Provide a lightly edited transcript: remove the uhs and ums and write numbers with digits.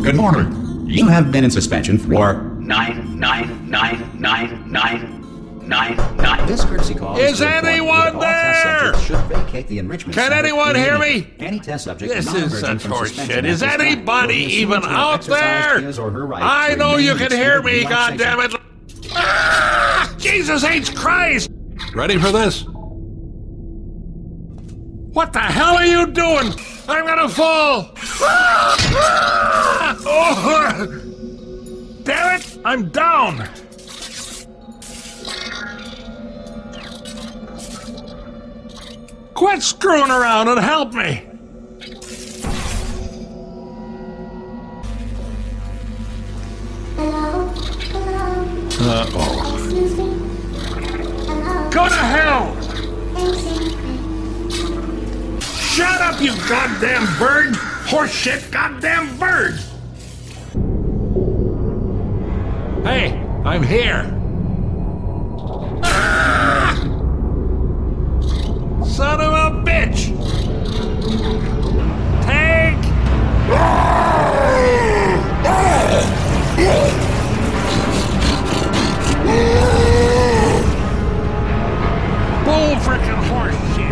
Good morning. You have been in suspension for 9999999. This courtesy call is anyone there? Should vacate the enrichment Can anyone hear me? Any test subject This is such horseshit. Is anybody even out there? I know you can hear me, goddammit! Ah! Jesus H. Christ! Ready for this? What the hell are you doing? I'm gonna fall! Ah! Ah! Oh! Damn it! I'm down! Quit screwing around and help me! Uh-oh. Go to hell! Shut up, you goddamn bird! Horseshit goddamn bird! Hey, I'm here! Ah! Son of a bitch!